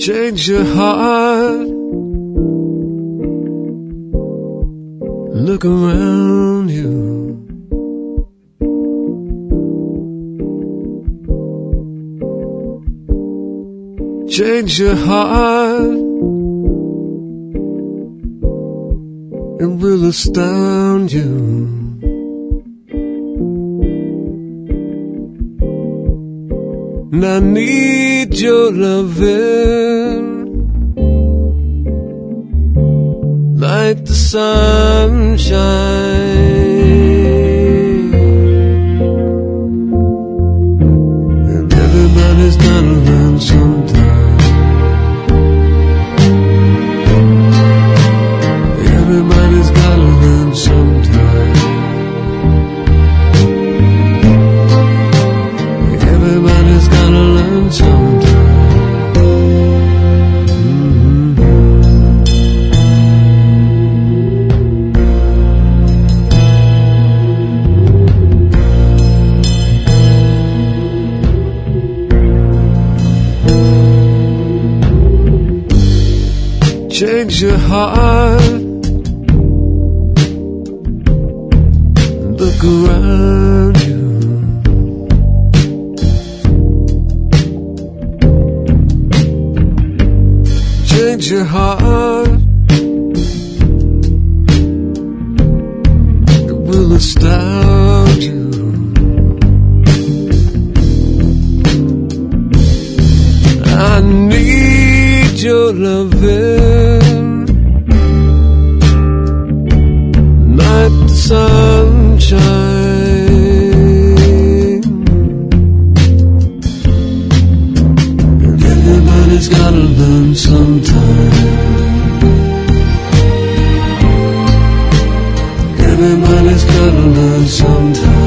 Change your heart. Look around you. Change your heart. It will astound you. And I need your loving like the sunshine. And everybody's gotta learn sometime. Everybody's gotta learn sometime. Everybody's gotta learn sometime. Change your heart. Look around you. Change your heart. It will astound you. I need your loving like the sunshine. And everybody's gotta learn sometime. Everybody's gotta learn sometime.